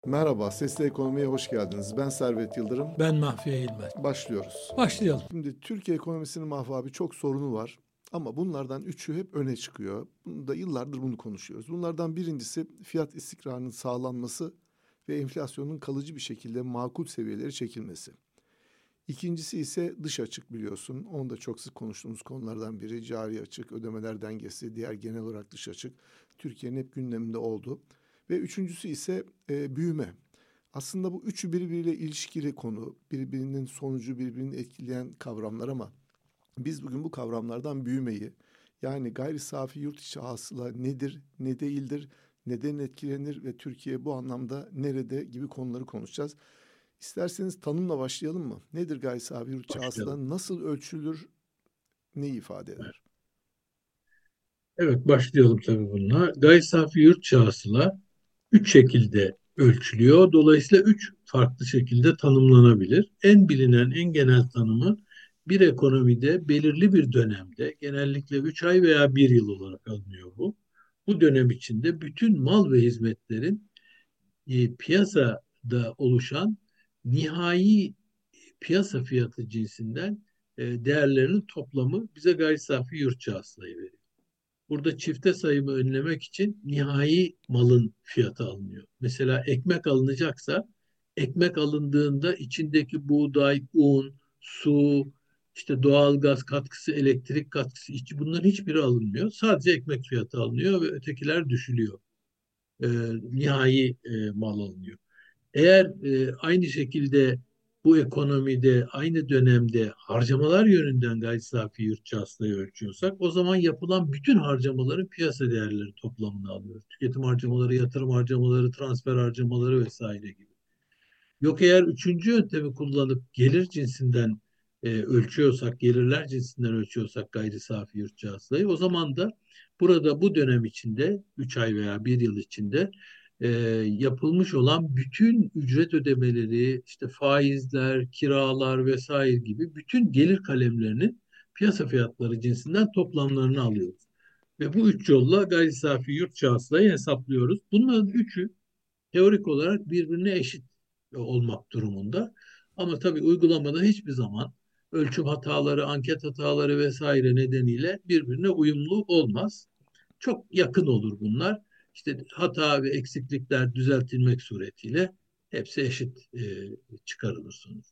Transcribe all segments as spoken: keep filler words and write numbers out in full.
Merhaba, Sesli Ekonomi'ye hoş geldiniz. Ben Servet Yıldırım. Ben Mahfiye İlmez. Başlıyoruz. Başlayalım. Şimdi Türkiye ekonomisinin Mahfi abi çok sorunu var. Ama bunlardan üçü hep öne çıkıyor. Bunu da yıllardır bunu konuşuyoruz. Bunlardan birincisi fiyat istikrarının sağlanması ve enflasyonun kalıcı bir şekilde makul seviyelere çekilmesi. İkincisi ise dış açık biliyorsun. Onu da çok sık konuştuğumuz konulardan biri. Cari açık, ödemeler dengesi, diğer genel olarak dış açık. Türkiye'nin hep gündeminde oldu. Ve üçüncüsü ise e, büyüme. Aslında bu üçü birbiriyle ilişkili konu, birbirinin sonucu birbirini etkileyen kavramlar ama biz bugün bu kavramlardan büyümeyi, yani gayri safi yurt içi hasıla nedir, ne değildir, neden etkilenir ve Türkiye bu anlamda nerede gibi konuları konuşacağız. İsterseniz tanımla başlayalım mı? Nedir gayri safi yurt içi Başlayalım. hasıla, nasıl ölçülür, ne ifade eder? Evet, başlayalım tabii bununla. Gayri safi yurt hasıla üç şekilde ölçülüyor. Dolayısıyla üç farklı şekilde tanımlanabilir. En bilinen, en genel tanımı bir ekonomide belirli bir dönemde, genellikle üç ay veya bir yıl olarak alınıyor bu. Bu dönem içinde bütün mal ve hizmetlerin e, piyasada oluşan nihai piyasa fiyatı cinsinden e, değerlerinin toplamı bize gayri safi yurt hasılayı veriyor. Burada çifte sayımı önlemek için nihai malın fiyatı alınıyor. Mesela ekmek alınacaksa ekmek alındığında içindeki buğday, un, su, işte doğalgaz katkısı, elektrik katkısı, bunların hiçbiri alınmıyor. Sadece ekmek fiyatı alınıyor ve ötekiler düşülüyor. E, nihai e, mal alınıyor. Eğer e, aynı şekilde bu ekonomide aynı dönemde harcamalar yönünden gayri safi yurt hasılayı ölçüyorsak o zaman yapılan bütün harcamaların piyasa değerleri toplamını alıyoruz. Tüketim harcamaları, yatırım harcamaları, transfer harcamaları vesaire gibi. Yok eğer üçüncü yöntemi kullanıp gelir cinsinden e, ölçüyorsak, gelirler cinsinden ölçüyorsak gayri safi yurt hasılayı o zaman da burada bu dönem içinde üç ay veya bir yıl içinde e, yapılmış olan bütün ücret ödemeleri, işte faizler, kiralar vesaire gibi bütün gelir kalemlerinin piyasa fiyatları cinsinden toplamlarını alıyoruz. Ve bu üç yolla gayri safi yurt hasılayı hesaplıyoruz. Bunların üçü teorik olarak birbirine eşit olmak durumunda. Ama tabii uygulamada hiçbir zaman ölçüm hataları, anket hataları vesaire nedeniyle birbirine uyumlu olmaz. Çok yakın olur bunlar. İşte hata ve eksiklikler düzeltilmek suretiyle hepsi eşit e, çıkarılır sonuç.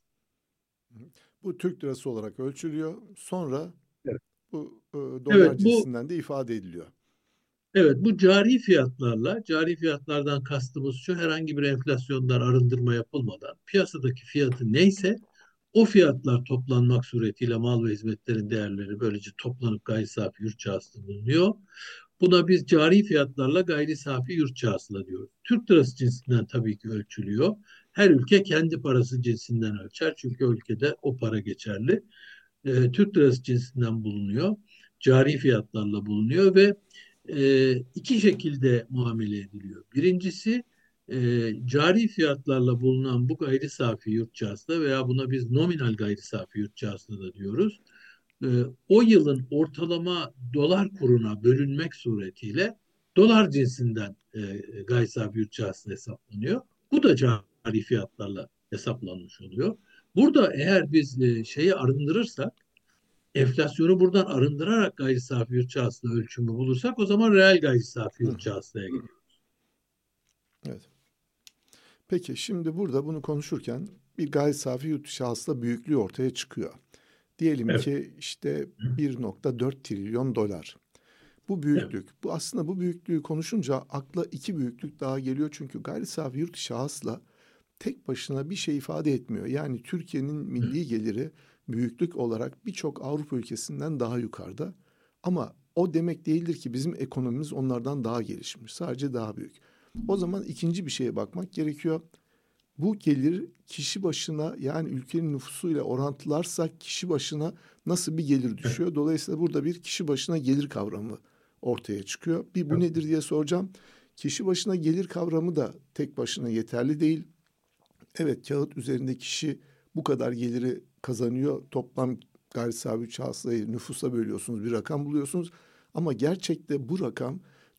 Bu Türk lirası olarak ölçülüyor. Sonra Evet. bu e, Evet, dolar bu cinsinden de ifade ediliyor. evet bu cari fiyatlarla, cari fiyatlardan kastımız şu: herhangi bir enflasyondan arındırma yapılmadan piyasadaki fiyatı neyse o fiyatlar toplanmak suretiyle mal ve hizmetlerin değerleri böylece toplanıp gayri safi yurt hasıla bulunuyor. Buna biz cari fiyatlarla gayri safi yurt hasıla diyoruz. Türk lirası cinsinden tabii ki ölçülüyor. Her ülke kendi parası cinsinden ölçer. Çünkü o ülkede o para geçerli. Ee, Türk lirası cinsinden bulunuyor. Cari fiyatlarla bulunuyor ve e, iki şekilde muamele ediliyor. Birincisi, e, cari fiyatlarla bulunan bu gayri safi yurt hasıla veya buna biz nominal gayri safi yurt hasıla da diyoruz. E, o yılın ortalama dolar kuruna bölünmek suretiyle dolar cinsinden e, gayri safi yurt hasıla hesaplanıyor. Bu da cari fiyatlarla hesaplanmış oluyor. Burada eğer biz e, şeyi arındırırsak, enflasyonu buradan arındırarak gayri safi yurt hasıla ölçümü bulursak o zaman reel gayri safi Hı yurt hı. hasılaya gidiyor. Evet. Peki şimdi burada bunu konuşurken bir gayri safi yurt dışı hasıla büyüklüğü ortaya çıkıyor. Diyelim Evet. ki işte Hı. bir nokta dört trilyon dolar. Bu Evet. büyüklük, bu aslında bu büyüklüğü konuşunca akla iki büyüklük daha geliyor. Çünkü gayri safi yurt dışı hasıla tek başına bir şey ifade etmiyor. Yani Türkiye'nin Hı. milli geliri büyüklük olarak birçok Avrupa ülkesinden daha yukarıda. Ama o demek değildir ki bizim ekonomimiz onlardan daha gelişmiş. Sadece daha büyük. O zaman ikinci bir şeye bakmak gerekiyor. Bu gelir kişi başına, yani ülkenin nüfusuyla orantılarsak kişi başına nasıl bir gelir Evet. düşüyor? Dolayısıyla burada bir kişi başına gelir kavramı ortaya çıkıyor. Bir bu Evet. nedir diye soracağım. Kişi başına gelir kavramı da tek başına yeterli değil. Evet, kağıt üzerinde kişi bu kadar geliri kazanıyor. Toplam gayri safi hasılayı nüfusa bölüyorsunuz, bir rakam buluyorsunuz. Ama gerçekte bu rakam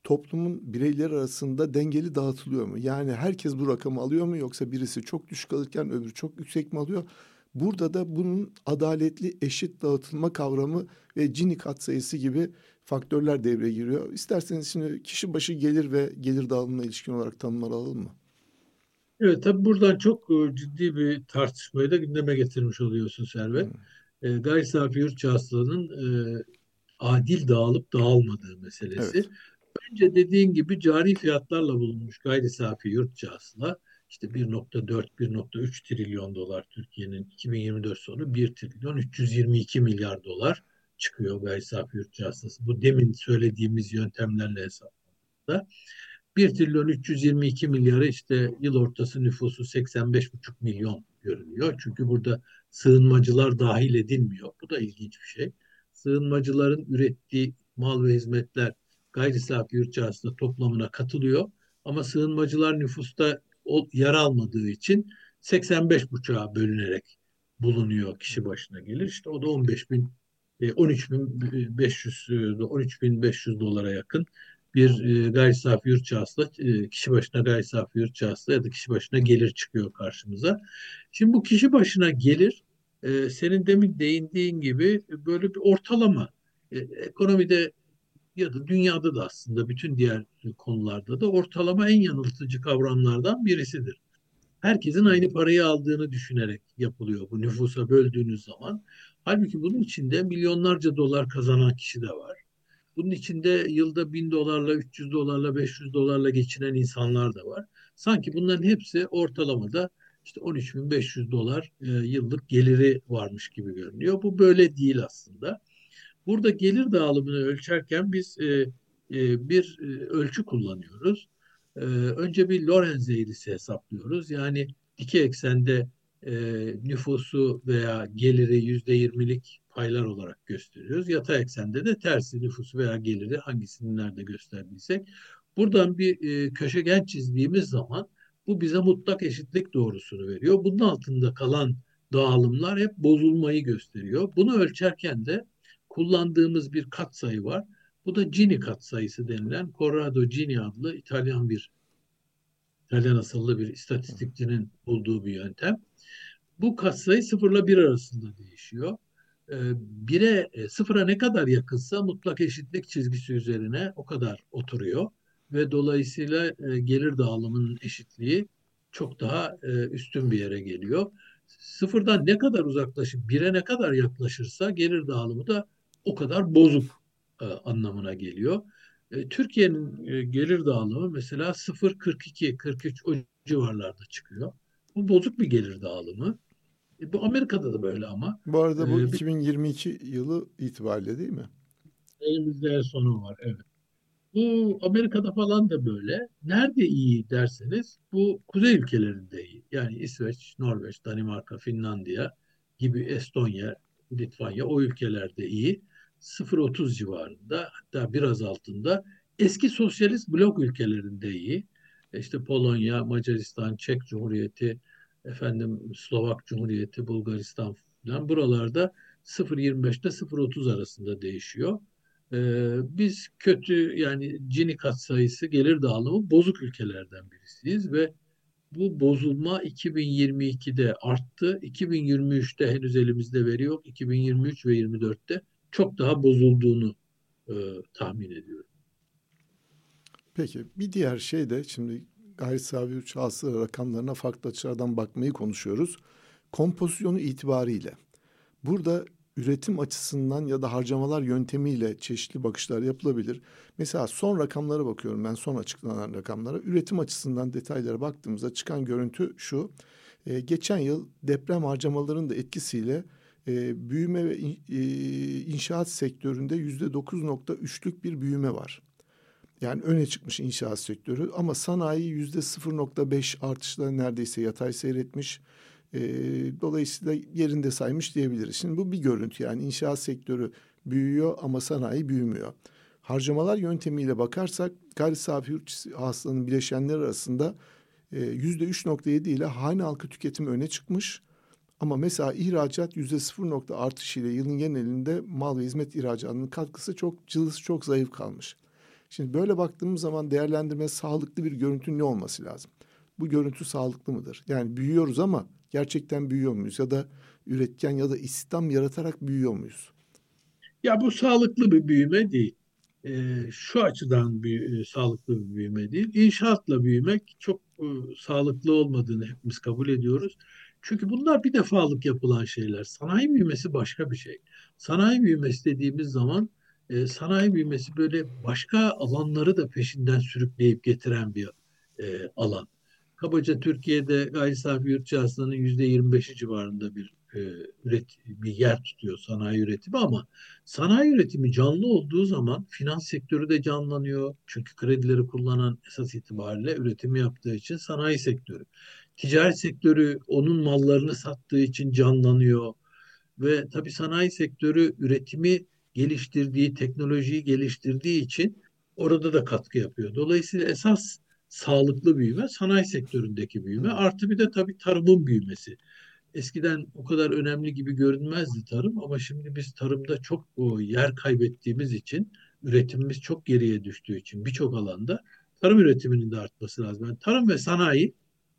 toplumun bireyler arasında dengeli dağıtılıyor mu? Yani herkes bu rakamı alıyor mu, yoksa birisi çok düşük alırken öbürü çok yüksek mi alıyor? Burada da bunun adaletli, eşit dağıtılma kavramı ve Gini katsayısı gibi faktörler devreye giriyor. İsterseniz şimdi kişi başı gelir ve gelir dağılımına ilişkin olarak tanımlar alalım mı? Evet, tabii buradan çok e, ciddi bir tartışmayı da gündeme getirmiş oluyorsun Hmm, Servet. E, gayri safi yurt hasılanın e, adil dağılıp dağılmadığı meselesi. evet. Önce dediğin gibi cari fiyatlarla bulunmuş gayri safi yurt hasıla işte bir nokta dört bir nokta üç trilyon dolar, Türkiye'nin iki bin yirmi dört sonu bir trilyon üç yüz yirmi iki milyar dolar çıkıyor gayri safi yurt hasılası. Bu demin söylediğimiz yöntemlerle hesaplandı. bir trilyon üç yüz yirmi iki milyarı işte yıl ortası nüfusu seksen beş buçuk milyon görünüyor. Çünkü burada sığınmacılar dahil edilmiyor. Bu da ilginç bir şey. Sığınmacıların ürettiği mal ve hizmetler gayri safi yurt içerisinde toplamına katılıyor. Ama sığınmacılar nüfusta yer almadığı için seksen beş buçuğa bölünerek bulunuyor, kişi başına gelir. İşte o da on beş bin on üç bin beş yüz on üç bin beş yüz dolara yakın bir e, gayri safi yurt hasıla, e, kişi başına gayri safi yurt hasıla ya da kişi başına gelir çıkıyor karşımıza. Şimdi bu kişi başına gelir, e, senin demin değindiğin gibi böyle bir ortalama. E, ekonomide ya da dünyada da aslında bütün diğer konularda da ortalama en yanıltıcı kavramlardan birisidir. Herkesin aynı parayı aldığını düşünerek yapılıyor bu, nüfusa böldüğünüz zaman. Halbuki bunun içinde milyonlarca dolar kazanan kişi de var. Bunun içinde yılda bin dolarla, üç yüz dolarla, beş yüz dolarla geçinen insanlar da var. Sanki bunların hepsi ortalamada işte on üç bin beş yüz dolar e, yıllık geliri varmış gibi görünüyor. Bu böyle değil aslında. Burada gelir dağılımını ölçerken biz e, e, bir e, ölçü kullanıyoruz. E, önce bir Lorenz eğrisi hesaplıyoruz. Yani dikey eksende e, nüfusu veya geliri yüzde yirmilik paylar olarak gösteriyoruz. Yatay eksende de tersi, nüfusu veya geliri hangisini nerede gösterdiysek. Buradan bir e, köşegen çizdiğimiz zaman bu bize mutlak eşitlik doğrusunu veriyor. Bunun altında kalan dağılımlar hep bozulmayı gösteriyor. Bunu ölçerken de kullandığımız bir katsayı var. Bu da Gini katsayısı denilen, Corrado Gini adlı İtalyan bir İtalyan asıllı bir istatistikçinin bulduğu bir yöntem. Bu katsayı sıfırla bir arasında değişiyor. Ee, bire, e, sıfıra ne kadar yakınsa mutlak eşitlik çizgisi üzerine o kadar oturuyor ve dolayısıyla e, gelir dağılımının eşitliği çok daha e, üstün bir yere geliyor. Sıfırdan ne kadar uzaklaşıp bire ne kadar yaklaşırsa gelir dağılımı da o kadar bozuk e, anlamına geliyor. E, Türkiye'nin e, gelir dağılımı mesela sıfır virgül kırk iki kırk üç o civarlarda çıkıyor. Bu bozuk bir gelir dağılımı. E, bu Amerika'da da böyle ama. Bu arada bu E, bir iki bin yirmi iki yılı itibariyle değil mi? elimizde en sonu var. Evet. Bu Amerika'da falan da böyle. Nerede iyi derseniz bu kuzey ülkelerinde iyi. Yani İsveç, Norveç, Danimarka, Finlandiya gibi, Estonya, Litvanya, o ülkelerde iyi. sıfır virgül otuz civarında, hatta biraz altında. Eski sosyalist blok ülkelerinde iyi. E İşte Polonya, Macaristan, Çek Cumhuriyeti, efendim Slovak Cumhuriyeti, Bulgaristan falan, buralarda sıfır virgül yirmi beş ile sıfır virgül otuz arasında değişiyor. Ee, biz kötü, yani Gini katsayısı, gelir dağılımı bozuk ülkelerden birisiyiz ve bu bozulma iki bin yirmi ikide arttı. iki bin yirmi üçte henüz elimizde veri yok. iki bin yirmi üç ve yirmi dörtte çok daha bozulduğunu e, tahmin ediyorum. Peki bir diğer şey de, şimdi gayri safi yurt hasıla rakamlarına farklı açılardan bakmayı konuşuyoruz. Kompozisyonu itibariyle burada üretim açısından ya da harcamalar yöntemiyle çeşitli bakışlar yapılabilir. Mesela son rakamlara bakıyorum ben, son açıklanan rakamlara. Üretim açısından detaylara baktığımızda çıkan görüntü şu. Ee, geçen yıl deprem harcamalarının da etkisiyle e, büyüme ve in- e, inşaat sektöründe yüzde dokuz nokta üçlük bir büyüme var. Yani öne çıkmış inşaat sektörü, ama sanayi yüzde sıfır nokta beş artışla neredeyse yatay seyretmiş. Ee, dolayısıyla yerinde saymış diyebiliriz. Şimdi bu bir görüntü, yani inşaat sektörü büyüyor ama sanayi büyümüyor. Harcamalar yöntemiyle bakarsak gayri safi yurt hasılanın bileşenleri arasında e, yüzde üç nokta yedi ile hane halkı tüketimi öne çıkmış. Ama mesela ihracat yüzde sıfır nokta artış ile yılın genelinde mal ve hizmet ihracatının katkısı çok, cılız çok zayıf kalmış. Şimdi böyle baktığımız zaman değerlendirme sağlıklı bir görüntü ne olması lazım? Bu görüntü sağlıklı mıdır? Yani büyüyoruz ama gerçekten büyüyor muyuz? Ya da üretken ya da istihdam yaratarak büyüyor muyuz? Ya bu sağlıklı bir büyüme değil. Ee, şu açıdan bir e, sağlıklı bir büyüme değil. İnşaatla büyümek çok e, sağlıklı olmadığını hepimiz kabul ediyoruz. Çünkü bunlar bir defalık yapılan şeyler. Sanayi büyümesi başka bir şey. Sanayi büyümesi dediğimiz zaman e, sanayi büyümesi böyle başka alanları da peşinden sürükleyip getiren bir e, alan. Kabaca Türkiye'de gayri safi yurt içi hasılanın yüzde yirmi beşi civarında bir e, üret bir yer tutuyor sanayi üretimi, ama sanayi üretimi canlı olduğu zaman finans sektörü de canlanıyor. Çünkü kredileri kullanan esas itibariyle üretimi yaptığı için sanayi sektörü. Ticaret sektörü onun mallarını sattığı için canlanıyor. Ve tabii sanayi sektörü üretimi geliştirdiği, teknolojiyi geliştirdiği için orada da katkı yapıyor. Dolayısıyla esas sağlıklı büyüme sanayi sektöründeki büyüme. Hmm, Artı bir de tabii tarımın büyümesi. Eskiden o kadar önemli gibi görünmezdi tarım, ama şimdi biz tarımda çok o, yer kaybettiğimiz için, üretimimiz çok geriye düştüğü için birçok alanda tarım üretiminin de artması lazım. Yani tarım ve sanayi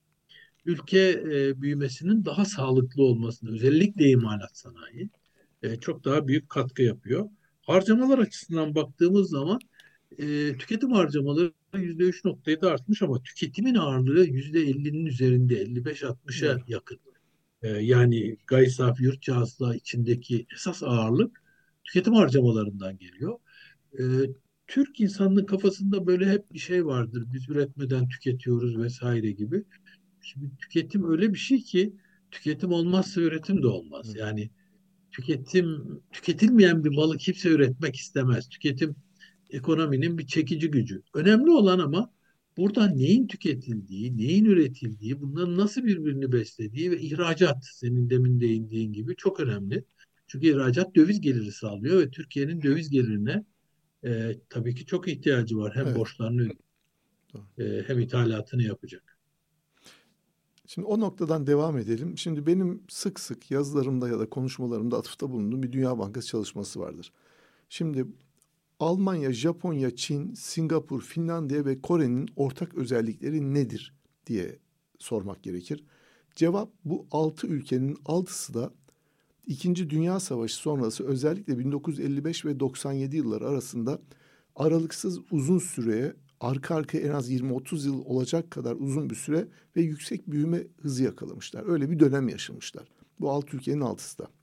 ülke e, büyümesinin daha sağlıklı olmasına, özellikle imalat sanayi e, çok daha büyük katkı yapıyor. Harcamalar açısından baktığımız zaman e, tüketim harcamaları yüzde üç nokta yedi artmış, ama tüketimin ağırlığı yüzde ellinin üzerinde, elli beş altmışa doğru. yakın. E, yani gayri safi yurt içi hasıla içindeki esas ağırlık tüketim harcamalarından geliyor. E, Türk insanının kafasında böyle hep bir şey vardır. Biz üretmeden tüketiyoruz vesaire gibi. Şimdi tüketim öyle bir şey ki, tüketim olmazsa üretim de olmaz. Hı. Yani tüketim tüketilmeyen bir malı kimse üretmek istemez. Tüketim ekonominin bir çekici gücü. Önemli olan ama burada neyin tüketildiği, neyin üretildiği, bunların nasıl birbirini beslediği ve ihracat, senin demin değindiğin gibi, çok önemli. Çünkü ihracat döviz geliri sağlıyor ve Türkiye'nin döviz gelirine e, tabii ki çok ihtiyacı var. Hem Evet. borçlarını Doğru. e, hem ithalatını yapacak. Şimdi o noktadan devam edelim. Şimdi benim sık sık yazılarımda ya da konuşmalarımda atıfta bulunduğum bir Dünya Bankası çalışması vardır. Şimdi Almanya, Japonya, Çin, Singapur, Finlandiya ve Kore'nin ortak özellikleri nedir diye sormak gerekir. Cevap, bu altı ülkenin altısı da İkinci Dünya Savaşı sonrası özellikle bin dokuz yüz elli beş ve doksan yedi yılları arasında aralıksız uzun süreye, arka arkaya en az yirmi otuz yıl olacak kadar uzun bir süre ve yüksek büyüme hızı yakalamışlar. Öyle bir dönem yaşamışlar. Bu altı ülkenin altısı da.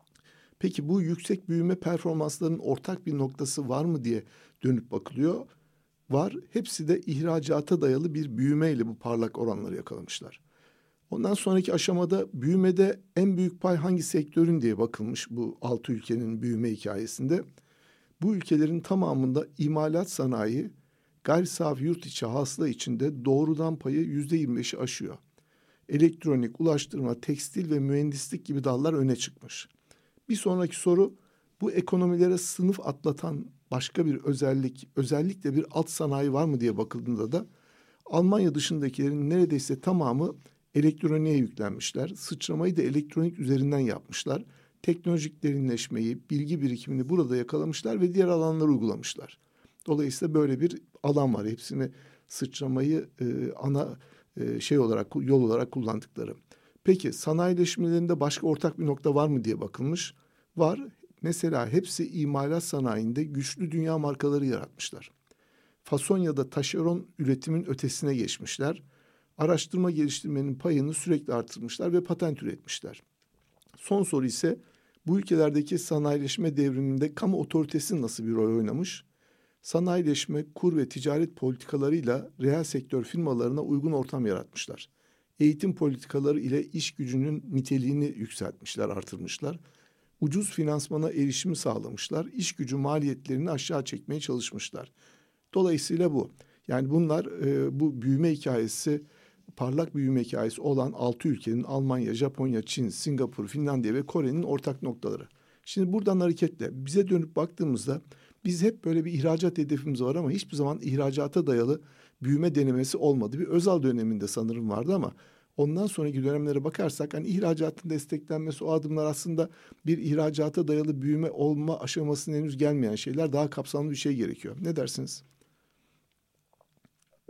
Peki bu yüksek büyüme performanslarının ortak bir noktası var mı diye dönüp bakılıyor. Var. Hepsi de ihracata dayalı bir büyümeyle bu parlak oranları yakalamışlar. Ondan sonraki aşamada büyümede en büyük pay hangi sektörün diye bakılmış bu altı ülkenin büyüme hikayesinde. Bu ülkelerin tamamında imalat sanayi, gayri safi yurt içi hasıla içinde doğrudan payı yüzde yirmi beşi aşıyor. Elektronik, ulaştırma, tekstil ve mühendislik gibi dallar öne çıkmış. Bir sonraki soru, bu ekonomilere sınıf atlatan başka bir özellik, özellikle bir alt sanayi var mı diye bakıldığında da Almanya dışındakilerin neredeyse tamamı elektroniğe yüklenmişler. Sıçramayı da elektronik üzerinden yapmışlar. Teknolojik derinleşmeyi, bilgi birikimini burada yakalamışlar ve diğer alanlara uygulamışlar. Dolayısıyla böyle bir alan var. Hepsini sıçramayı e, ana e, şey olarak, yol olarak kullandıkları. Peki sanayileşmelerinde başka ortak bir nokta var mı diye bakılmış. Var. Mesela hepsi imalat sanayinde güçlü dünya markaları yaratmışlar. Fason ya da taşeron üretimin ötesine geçmişler. Araştırma geliştirmenin payını sürekli artırmışlar ve patent üretmişler. Son soru ise, bu ülkelerdeki sanayileşme devriminde kamu otoritesi nasıl bir rol oynamış? Sanayileşme, kur ve ticaret politikalarıyla reel sektör firmalarına uygun ortam yaratmışlar. Eğitim politikaları ile iş gücünün niteliğini yükseltmişler, artırmışlar. Ucuz finansmana erişimi sağlamışlar. İş gücü maliyetlerini aşağı çekmeye çalışmışlar. Dolayısıyla bu. Yani bunlar e, bu büyüme hikayesi, parlak büyüme hikayesi olan altı ülkenin Almanya, Japonya, Çin, Singapur, Finlandiya ve Kore'nin ortak noktaları. Şimdi buradan hareketle bize dönüp baktığımızda biz hep böyle bir ihracat hedefimiz var ama hiçbir zaman ihracata dayalı büyüme denemesi olmadı. Bir Özal döneminde sanırım vardı ama ondan sonraki dönemlere bakarsak hani ihracatın desteklenmesi, o adımlar aslında bir ihracata dayalı büyüme olma aşamasına henüz gelmeyen şeyler, daha kapsamlı bir şey gerekiyor. Ne dersiniz?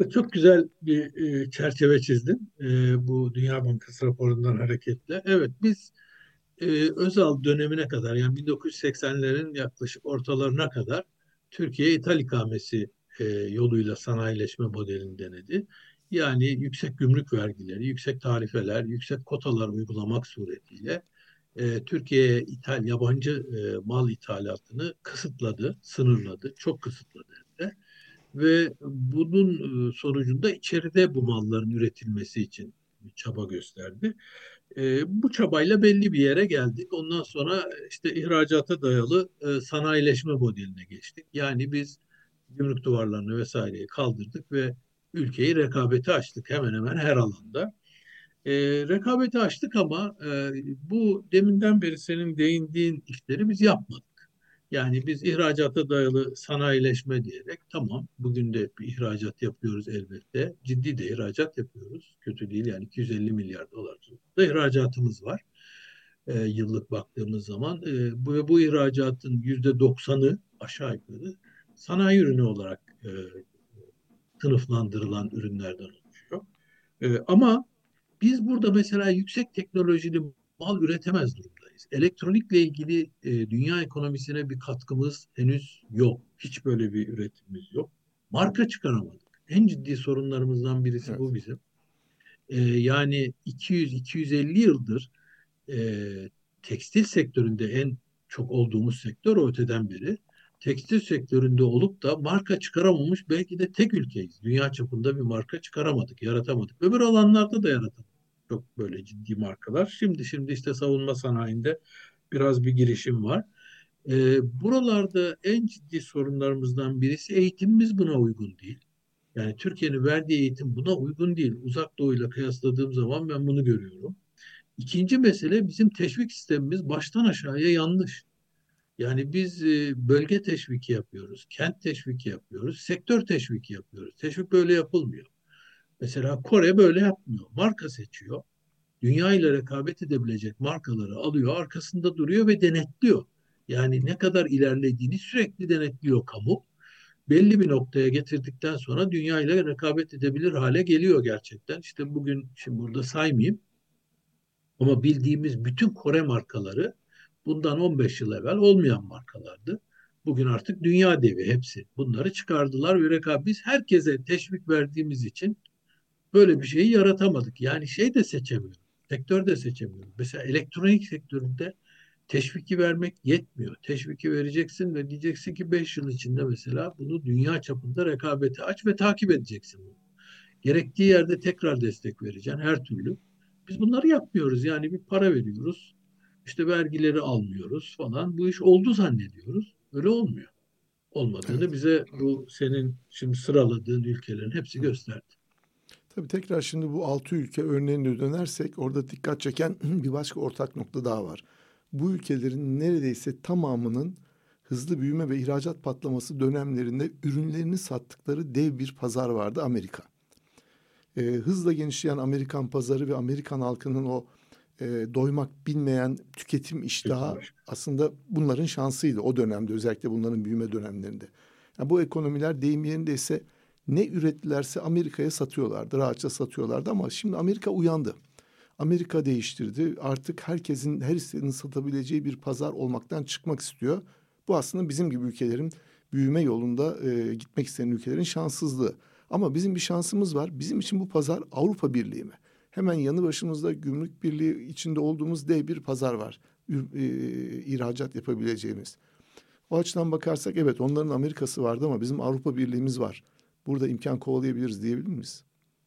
Çok güzel bir e, çerçeve çizdin e, bu Dünya Bankası raporundan hareketle. Evet, biz e, Özal dönemine kadar, yani bin dokuz yüz seksenlerin yaklaşık ortalarına kadar Türkiye ithal ikamesi e, yoluyla sanayileşme modelini denedi. Yani yüksek gümrük vergileri, yüksek tarifeler, yüksek kotalar uygulamak suretiyle e, Türkiye'ye ithal yabancı e, mal ithalatını kısıtladı, sınırladı, çok kısıtladı hem de. Ve bunun e, sonucunda içeride bu malların üretilmesi için bir çaba gösterdi. E, bu çabayla belli bir yere geldik. Ondan sonra işte ihracata dayalı e, sanayileşme modeline geçtik. Yani biz gümrük duvarlarını vesaireyi kaldırdık ve ülkeyi rekabete açtık hemen hemen her alanda. E, rekabeti açtık ama e, bu deminden beri senin değindiğin işleri biz yapmadık. Yani biz ihracata dayalı sanayileşme diyerek tamam, bugün de bir ihracat yapıyoruz elbette. Ciddi de ihracat yapıyoruz. Kötü değil, yani iki yüz elli milyar dolar da ihracatımız var. E, yıllık baktığımız zaman e, bu, bu ihracatın yüzde doksanı aşağı yukarı sanayi ürünü olarak e, sınıflandırılan ürünlerden oluşuyor. E, ama biz burada mesela yüksek teknolojili mal üretemez durumdayız. Elektronikle ilgili e, dünya ekonomisine bir katkımız henüz yok. Hiç böyle bir üretimimiz yok. Marka çıkaramadık. En ciddi sorunlarımızdan birisi Evet. bu bizim. E, yani iki yüz iki yüz elli yıldır e, tekstil sektöründe en çok olduğumuz sektör o öteden beri. Tekstil sektöründe olup da marka çıkaramamış belki de tek ülkeyiz. Dünya çapında bir marka çıkaramadık, yaratamadık. Öbür alanlarda da yaratamadık. Çok böyle ciddi markalar. Şimdi şimdi işte savunma sanayinde biraz bir girişim var. E, buralarda en ciddi sorunlarımızdan birisi eğitimimiz buna uygun değil. Yani Türkiye'nin verdiği eğitim buna uygun değil. Uzak Doğu'yla kıyasladığım zaman ben bunu görüyorum. İkinci mesele, bizim teşvik sistemimiz baştan aşağıya yanlış. Yani biz e, bölge teşviki yapıyoruz, kent teşviki yapıyoruz, sektör teşviki yapıyoruz. Teşvik böyle yapılmıyor. Mesela Kore böyle yapmıyor. Marka seçiyor. Dünya ile rekabet edebilecek markaları alıyor, arkasında duruyor ve denetliyor. Yani ne kadar ilerlediğini sürekli denetliyor kamu. Belli bir noktaya getirdikten sonra dünya ile rekabet edebilir hale geliyor gerçekten. İşte bugün, şimdi burada saymayayım, ama bildiğimiz bütün Kore markaları bundan on beş yıl evvel olmayan markalardı. Bugün artık dünya devi hepsi. Bunları çıkardılar ve rekabet. Biz herkese teşvik verdiğimiz için böyle bir şeyi yaratamadık. Yani şey de seçemiyoruz. Sektör de seçemiyoruz. Mesela elektronik sektöründe teşviki vermek yetmiyor. Teşviki vereceksin ve diyeceksin ki beş yıl içinde mesela bunu dünya çapında rekabete aç ve takip edeceksin bunu. Gerektiği yerde tekrar destek vereceksin her türlü. Biz bunları yapmıyoruz. Yani bir para veriyoruz. İşte vergileri almıyoruz falan. Bu iş oldu zannediyoruz. Öyle olmuyor. Evet. Olmadığını bize bu senin şimdi sıraladığın ülkelerin hepsi gösterdi. Tabii tekrar şimdi bu altı ülke örneğine dönersek orada dikkat çeken bir başka ortak nokta daha var. Bu ülkelerin neredeyse tamamının hızlı büyüme ve ihracat patlaması dönemlerinde ürünlerini sattıkları dev bir pazar vardı, Amerika. Ee, hızla genişleyen Amerikan pazarı ve Amerikan halkının o e, doymak bilmeyen tüketim iştahı Tüketim. aslında bunların şansıydı o dönemde, özellikle bunların büyüme dönemlerinde. Yani bu ekonomiler deyim yerindeyse ne ürettilerse Amerika'ya satıyorlardı, rahatça satıyorlardı ama şimdi Amerika uyandı. Amerika değiştirdi. Artık herkesin her istediğini satabileceği bir pazar olmaktan çıkmak istiyor. Bu aslında bizim gibi ülkelerin büyüme yolunda e, gitmek isteyen ülkelerin şanssızlığı. Ama bizim bir şansımız var. Bizim için bu pazar Avrupa Birliği mi? Hemen yanı başımızda gümrük birliği içinde olduğumuz dev bir pazar var. Ü- e, ihracat yapabileceğimiz. O açıdan bakarsak evet, onların Amerika'sı vardı ama bizim Avrupa Birliği'miz var. Burada imkan kovalayabiliriz diyebilir miyiz?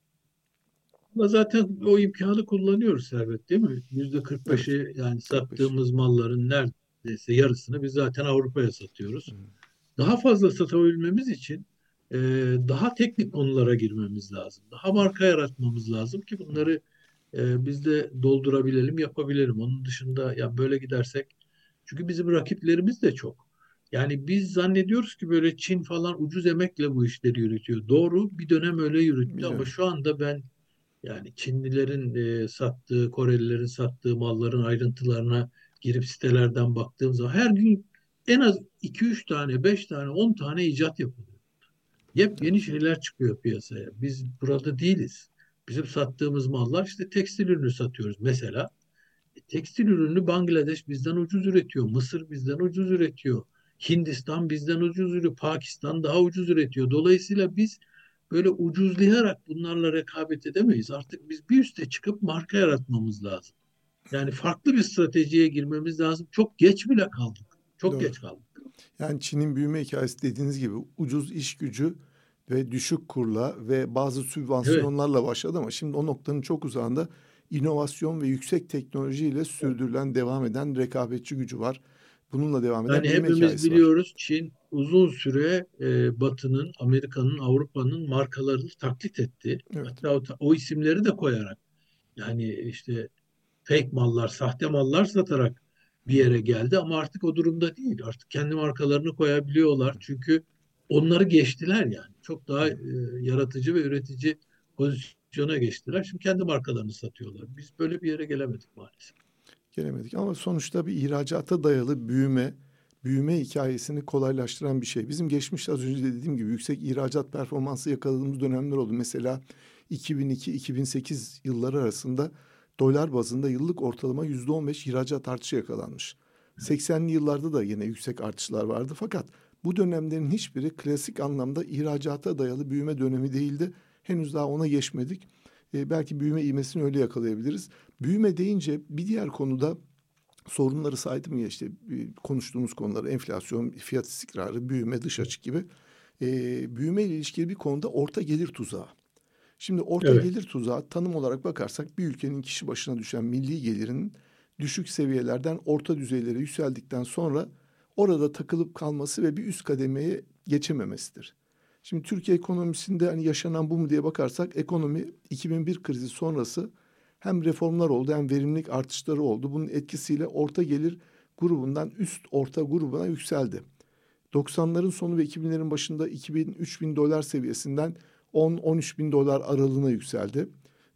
Ama zaten o imkanı kullanıyoruz Servet, değil mi? Yüzde Evet, kırk beşi, yani kırk beş. sattığımız malların neredeyse yarısını biz zaten Avrupa'ya satıyoruz. Daha fazla satabilmemiz için e, daha teknik konulara girmemiz lazım. Daha marka yaratmamız lazım ki bunları e, biz de doldurabilelim, yapabilelim. Onun dışında ya böyle gidersek, çünkü bizim rakiplerimiz de çok. Yani biz zannediyoruz ki böyle Çin falan ucuz emekle bu işleri yürütüyor. Doğru, bir dönem öyle yürüttü ama Biliyorum. şu anda ben yani Çinlilerin e, sattığı, Korelilerin sattığı malların ayrıntılarına girip sitelerden baktığım zaman her gün en az iki üç tane, beş tane, on tane icat yapılıyor. Yepyeni şeyler çıkıyor piyasaya. Biz burada değiliz. Bizim sattığımız mallar işte tekstil ürünü satıyoruz mesela. E, tekstil ürünü Bangladeş bizden ucuz üretiyor. Mısır bizden ucuz üretiyor. Hindistan bizden ucuz üretiyor. Pakistan daha ucuz üretiyor. Dolayısıyla biz böyle ucuzlayarak bunlarla rekabet edemeyiz. Artık biz bir üste çıkıp marka yaratmamız lazım. Yani farklı bir stratejiye girmemiz lazım. Çok geç bile kaldık. Çok Doğru. geç kaldık. Yani Çin'in büyüme hikayesi dediğiniz gibi ucuz iş gücü ve düşük kurla ve bazı Evet. sübvansiyonlarla başladı ama şimdi o noktanın çok uzağında inovasyon ve yüksek teknolojiyle sürdürülen, devam eden rekabetçi gücü var. Bununla devam eden Yani büyüme hepimiz hikayesi var. biliyoruz Çin uzun süre e, Batı'nın, Amerika'nın, Avrupa'nın markalarını taklit etti. Evet. Hatta o, o isimleri de koyarak yani işte fake mallar, sahte mallar satarak bir yere geldi ama artık o durumda değil. Artık kendi markalarını koyabiliyorlar. Çünkü onları geçtiler yani. Çok daha e, yaratıcı ve üretici pozisyona geçtiler. Şimdi kendi markalarını satıyorlar. Biz böyle bir yere gelemedik maalesef. Gelemedik ama sonuçta bir ihracata dayalı büyüme, büyüme hikayesini kolaylaştıran bir şey. Bizim geçmişte az önce de dediğim gibi yüksek ihracat performansı yakaladığımız dönemler oldu. Mesela iki bin iki-iki bin sekiz yılları arasında dolar bazında yıllık ortalama yüzde on beş ihracat artışı yakalanmış. seksenli yıllarda da yine yüksek artışlar vardı fakat bu dönemlerin hiçbiri klasik anlamda ihracata dayalı büyüme dönemi değildi. Henüz daha ona geçmedik. E, belki büyüme ivmesini öyle yakalayabiliriz. Büyüme deyince bir diğer konuda sorunları saydım ya işte e, konuştuğumuz konuları enflasyon, fiyat istikrarı, büyüme, dış açık gibi. E, büyüme ile ilişkili bir konuda orta gelir tuzağı. Şimdi orta Evet. gelir tuzağı tanım olarak bakarsak bir ülkenin kişi başına düşen milli gelirinin düşük seviyelerden orta düzeylere yükseldikten sonra orada takılıp kalması ve bir üst kademeye geçememesidir. Şimdi Türkiye ekonomisinde hani yaşanan bu mu diye bakarsak ekonomi iki bin bir krizi sonrası hem reformlar oldu hem verimlilik artışları oldu. Bunun etkisiyle orta gelir grubundan üst orta grubuna yükseldi. doksanların sonu ve iki binlerin başında iki bin üç bin dolar seviyesinden on on üç bin dolar aralığına yükseldi.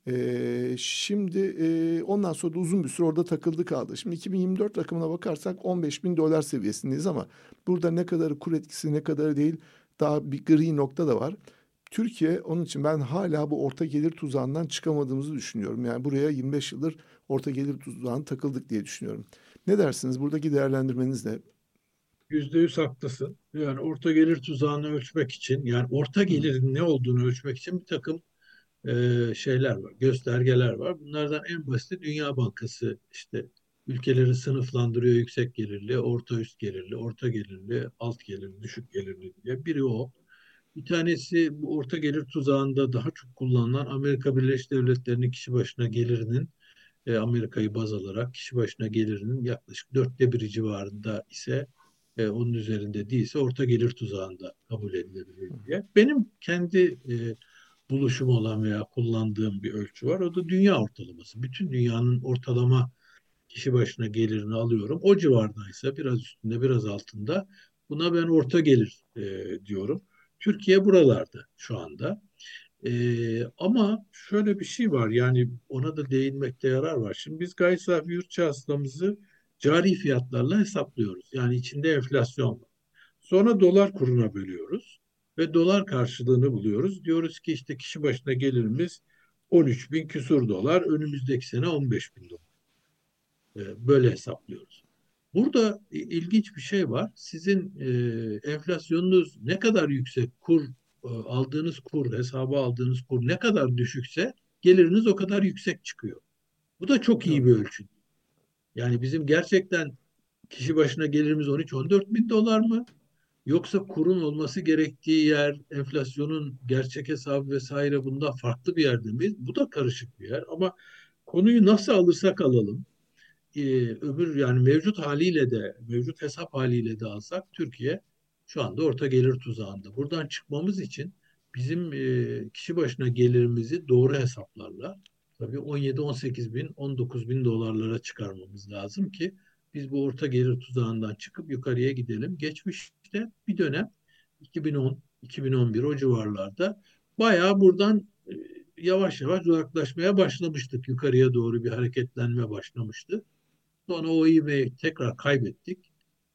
Ee, şimdi e, ondan sonra da uzun bir süre orada takıldı kaldı. Şimdi iki bin yirmi dört rakamına bakarsak on beş bin dolar seviyesindeyiz ama burada ne kadarı kur etkisi ne kadarı değil daha bir gri nokta da var. Türkiye onun için ben hala bu orta gelir tuzağından çıkamadığımızı düşünüyorum. Yani buraya yirmi beş yıldır orta gelir tuzağına takıldık diye düşünüyorum. Ne dersiniz? Buradaki değerlendirmeniz ne? Yüzde yüz haklısın. Yani orta gelir tuzağını ölçmek için, yani orta Hı, gelirin ne olduğunu ölçmek için bir takım e, şeyler var, göstergeler var. Bunlardan en basiti Dünya Bankası işte ülkeleri sınıflandırıyor yüksek gelirli, orta üst gelirli, orta gelirli, alt gelirli, düşük gelirli diye. Biri o. Bir tanesi bu orta gelir tuzağında daha çok kullanılan Amerika Birleşik Devletleri'nin kişi başına gelirinin e, Amerika'yı baz alarak kişi başına gelirinin yaklaşık dörtte biri civarında ise e, onun üzerinde değilse orta gelir tuzağında kabul edilebilir diye. Benim kendi e, buluşum olan veya kullandığım bir ölçü var. O da dünya ortalaması. Bütün dünyanın ortalama kişi başına gelirini alıyorum. O civardaysa biraz üstünde biraz altında buna ben orta gelir e, diyorum. Türkiye buralarda şu anda. Ee, ama şöyle bir şey var yani ona da değinmekte yarar var. Şimdi biz gayri safi yurt içi hasılamızı cari fiyatlarla hesaplıyoruz. Yani içinde enflasyon var. Sonra dolar kuruna bölüyoruz ve dolar karşılığını buluyoruz. Diyoruz ki işte kişi başına gelirimiz on üç bin küsur dolar, önümüzdeki sene on beş bin dolar. Ee, böyle hesaplıyoruz. Burada ilginç bir şey var. Sizin e, enflasyonunuz ne kadar yüksek, kur e, aldığınız kur, hesaba aldığınız kur ne kadar düşükse geliriniz o kadar yüksek çıkıyor. Bu da çok iyi doğru. bir ölçü. Yani bizim gerçekten kişi başına gelirimiz on üç on dört bin dolar mı? Yoksa kurun olması gerektiği yer, enflasyonun gerçek hesabı vesaire bunda farklı bir yerde miyiz? Bu da karışık bir yer ama konuyu nasıl alırsak alalım e, öbür yani mevcut haliyle de mevcut hesap haliyle de alsak Türkiye şu anda orta gelir tuzağında. Buradan çıkmamız için bizim e, kişi başına gelirimizi doğru hesaplarla tabii on yedi on sekiz bin on dokuz bin dolarlara çıkarmamız lazım ki biz bu orta gelir tuzağından çıkıp yukarıya gidelim. Geçmişte bir dönem iki bin on iki bin on bir o civarlarda bayağı buradan e, yavaş yavaş uzaklaşmaya başlamıştık. Yukarıya doğru bir hareketlenme başlamıştı. Sonra o ivmeyi tekrar kaybettik.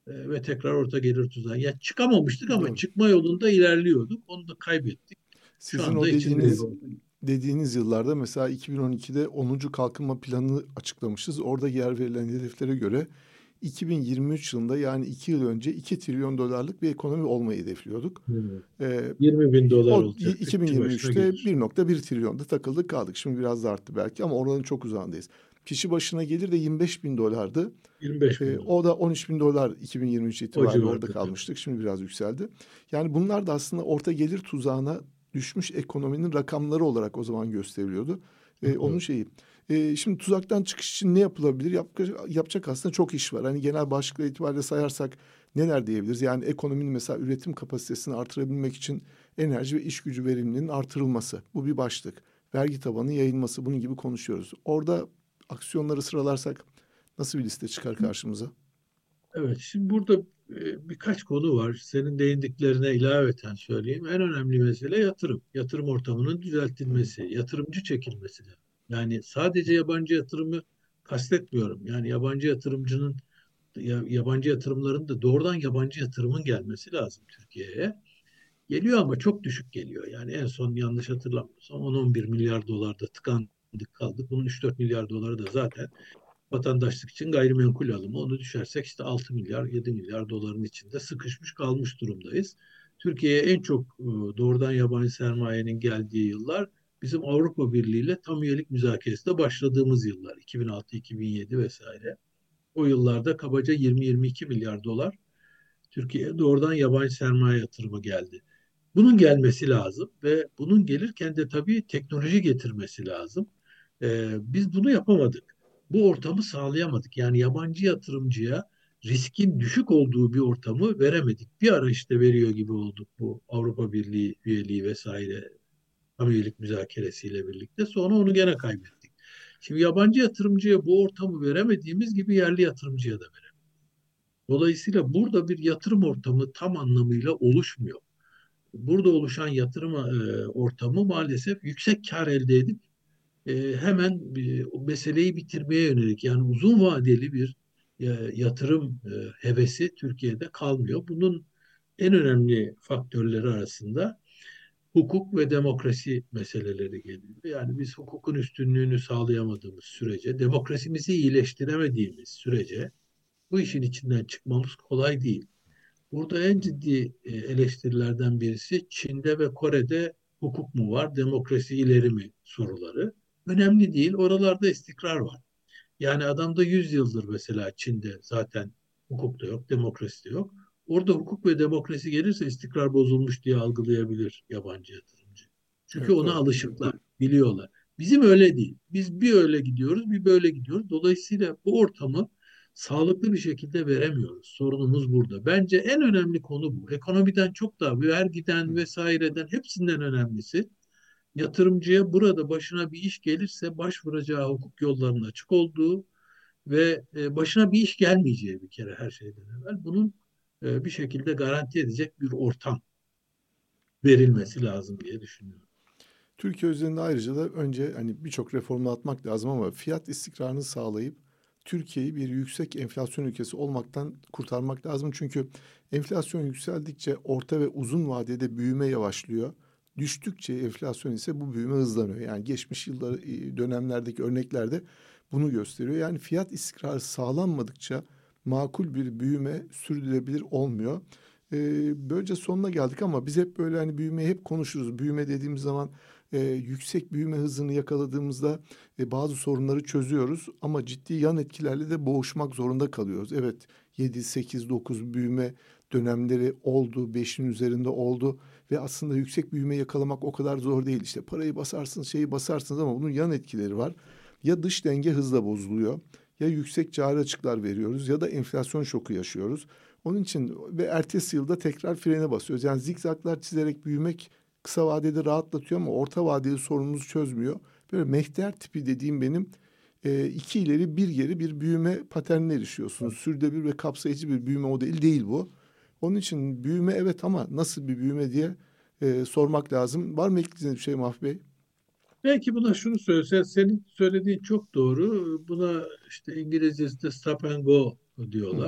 e, ve tekrar orta gelir tuzağı. Ya çıkamamıştık ama Doğru. çıkma yolunda ilerliyorduk. Onu da kaybettik. Şu Sizin anda o içindeyiz. dediğiniz dediğiniz yıllarda mesela iki bin on ikide onuncu kalkınma planını açıklamışız. Orada yer verilen hedeflere göre iki bin yirmi üç yılında, yani iki yıl önce, iki trilyon dolarlık bir ekonomi olmayı hedefliyorduk. Hmm. Ee, yirmi bin dolar O olacak. Kişi başına iki bin yirmi üçte gelir. bir nokta bir trilyonda takıldık kaldık. Şimdi biraz da arttı belki ama oranın çok uzağındayız. Kişi başına gelir de yirmi beş bin dolardı. yirmi beş Ee, bin dolar. o da on üç bin dolar iki bin yirmi üç O itibariyle orada civarda tabii. kalmıştık. Şimdi biraz yükseldi. Yani bunlar da aslında orta gelir tuzağına düşmüş ekonominin rakamları olarak o zaman gösteriliyordu. Ee, Çok onun doğru. şeyi. Ee, şimdi tuzaktan çıkış için ne yapılabilir? Yap, yapacak aslında çok iş var. Hani genel başlıklar itibariyle sayarsak neler diyebiliriz? Yani ekonominin mesela üretim kapasitesini artırabilmek için enerji ve iş gücü verimliliğinin artırılması. Bu bir başlık. Vergi tabanı yayılması, bunun gibi konuşuyoruz. Orada aksiyonları sıralarsak nasıl bir liste çıkar karşımıza? Evet, şimdi burada e, birkaç konu var. Senin değindiklerine ilaveten söyleyeyim. En önemli mesele yatırım. Yatırım ortamının düzeltilmesi, yatırımcı çekilmesi lazım. Yani sadece yabancı yatırımı kastetmiyorum. Yani yabancı yatırımcının, ya- yabancı yatırımların da doğrudan yabancı yatırımın gelmesi lazım Türkiye'ye. Geliyor ama çok düşük geliyor. Yani en son yanlış hatırlamıyorsam on on bir milyar dolarda tıkandık kaldık. Bunun üç dört milyar doları da zaten vatandaşlık için gayrimenkul alımı. Onu düşersek işte altı milyar, yedi milyar doların içinde sıkışmış kalmış durumdayız. Türkiye'ye en çok e, doğrudan yabancı sermayenin geldiği yıllar bizim Avrupa Birliği ile tam üyelik müzakeresinde başladığımız yıllar. iki bin altı, iki bin yedi vesaire. O yıllarda kabaca yirmi yirmi iki milyar dolar Türkiye'ye doğrudan yabancı sermaye yatırımı geldi. Bunun gelmesi lazım ve bunun gelirken de tabii teknoloji getirmesi lazım. Ee, biz bunu yapamadık. Bu ortamı sağlayamadık. Yani yabancı yatırımcıya riskin düşük olduğu bir ortamı veremedik. Bir ara işte veriyor gibi olduk bu Avrupa Birliği üyeliği vesaire tam üyelik müzakeresiyle birlikte. Sonra onu gene kaybettik. Şimdi yabancı yatırımcıya bu ortamı veremediğimiz gibi yerli yatırımcıya da veremedik. Dolayısıyla burada bir yatırım ortamı tam anlamıyla oluşmuyor. Burada oluşan yatırım e, ortamı maalesef yüksek kar elde edip e, hemen e, o meseleyi bitirmeye yönelik, yani uzun vadeli bir e, yatırım e, hevesi Türkiye'de kalmıyor. Bunun en önemli faktörleri arasında hukuk ve demokrasi meseleleri geliyor. Yani biz hukukun üstünlüğünü sağlayamadığımız sürece, demokrasimizi iyileştiremediğimiz sürece bu işin içinden çıkmamız kolay değil. Burada en ciddi e, eleştirilerden birisi Çin'de ve Kore'de hukuk mu var, demokrasi ileri mi soruları. Önemli değil, oralarda istikrar var. Yani adamda yüz yıldır mesela Çin'de zaten hukuk da yok, demokrasi de yok. Orada hukuk ve demokrasi gelirse istikrar bozulmuş diye algılayabilir yabancı yatırımcı. Çünkü Evet, ona doğru. alışıklar, biliyorlar. Bizim öyle değil. Biz bir öyle gidiyoruz, bir böyle gidiyoruz. Dolayısıyla bu ortamı sağlıklı bir şekilde veremiyoruz. Sorunumuz burada. Bence en önemli konu bu. Ekonomiden çok daha vergiden vesaireden hepsinden önemlisi yatırımcıya burada başına bir iş gelirse başvuracağı hukuk yollarının açık olduğu ve e, başına bir iş gelmeyeceği bir kere her şeyden evvel bunun e, bir şekilde garanti edecek bir ortam verilmesi lazım diye düşünüyorum. Türkiye özelinde ayrıca da önce hani birçok reformu atmak lazım ama fiyat istikrarını sağlayıp Türkiye'yi bir yüksek enflasyon ülkesi olmaktan kurtarmak lazım. Çünkü enflasyon yükseldikçe orta ve uzun vadede büyüme yavaşlıyor. Düştükçe enflasyon ise bu büyüme hızlanıyor. Yani geçmiş yıllar e, dönemlerdeki örneklerde bunu gösteriyor. Yani fiyat istikrarı sağlanmadıkça makul bir büyüme sürdürülebilir olmuyor. Ee, böylece sonuna geldik ama biz hep böyle hani büyümeyi hep konuşuruz. Büyüme dediğimiz zaman e, yüksek büyüme hızını yakaladığımızda e, bazı sorunları çözüyoruz ama ciddi yan etkilerle de boğuşmak zorunda kalıyoruz. Evet, yedi, sekiz, dokuz büyüme dönemleri oldu, beşin üzerinde oldu ve aslında yüksek büyüme yakalamak o kadar zor değil. İşte parayı basarsınız, şeyi basarsınız ama bunun yan etkileri var. Ya dış denge hızla bozuluyor, ya yüksek cari açıklar veriyoruz ya da enflasyon şoku yaşıyoruz. Onun için ve ertesi yılda tekrar frene basıyoruz. Yani zikzaklar çizerek büyümek kısa vadede rahatlatıyor ama orta vadeli sorunumuzu çözmüyor. Böyle mehter tipi dediğim benim e, iki ileri bir geri bir büyüme paternine erişiyorsunuz. Sürdürülebilir ve kapsayıcı bir büyüme modeli değil bu. Onun için büyüme evet ama nasıl bir büyüme diye e, sormak lazım. Var mı ekleyeceğiniz bir şey Mahfi Bey? Belki buna şunu söylese, senin söylediğin çok doğru. Buna işte İngilizcesi de stop and go Hı, diyorlar.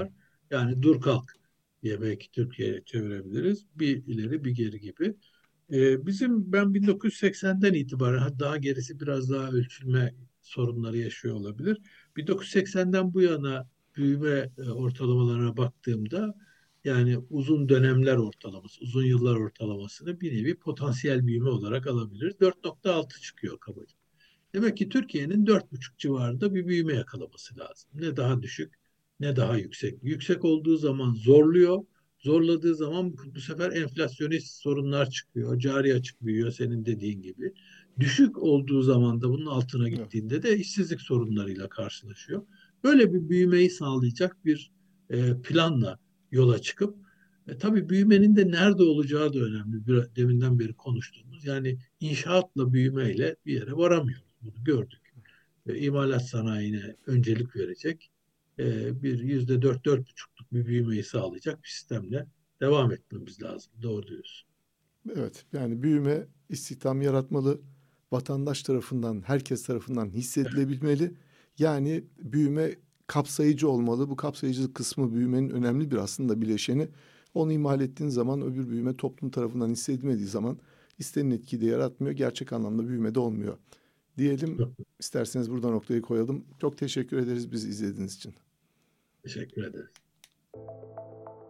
Yani dur kalk diye belki Türkiye'ye çevirebiliriz. Bir ileri bir geri gibi. Ee, bizim ben bin dokuz yüz seksenden itibaren, hatta daha gerisi biraz daha ölçülme sorunları yaşıyor olabilir. bin dokuz yüz seksenden bu yana büyüme e, ortalamalarına baktığımda, yani uzun dönemler ortalaması, uzun yıllar ortalamasını bir nevi potansiyel büyüme olarak alabiliriz. dört nokta altı çıkıyor kabaca. Demek ki Türkiye'nin dört buçuk civarında bir büyüme yakalaması lazım. Ne daha düşük ne daha yüksek. Yüksek olduğu zaman zorluyor. Zorladığı zaman bu sefer enflasyonist sorunlar çıkıyor. Cari açık büyüyor senin dediğin gibi. Düşük olduğu zaman da bunun altına Evet. gittiğinde de işsizlik sorunlarıyla karşılaşıyor. Böyle bir büyümeyi sağlayacak bir e, planla yola çıkıp, e, tabii büyümenin de nerede olacağı da önemli. Bir, deminden beri konuştuğumuz, yani inşaatla büyümeyle bir yere varamıyoruz. Bunu gördük. E, imalat sanayine öncelik verecek, e, bir yüzde dört, dört buçukluk bir büyümeyi sağlayacak bir sistemle devam etmemiz lazım. Doğru diyorsun. Evet, yani büyüme istihdam yaratmalı, vatandaş tarafından, herkes tarafından Evet, hissedilebilmeli. Yani büyüme kapsayıcı olmalı. Bu kapsayıcı kısmı büyümenin önemli bir aslında bileşeni. Onu ihmal ettiğin zaman öbür büyüme toplum tarafından hissedilmediği zaman istenen etkiyi de yaratmıyor. Gerçek anlamda büyüme de olmuyor. Diyelim, çok isterseniz burada noktayı koyalım. Çok teşekkür ederiz bizi izlediğiniz için. teşekkür ederim.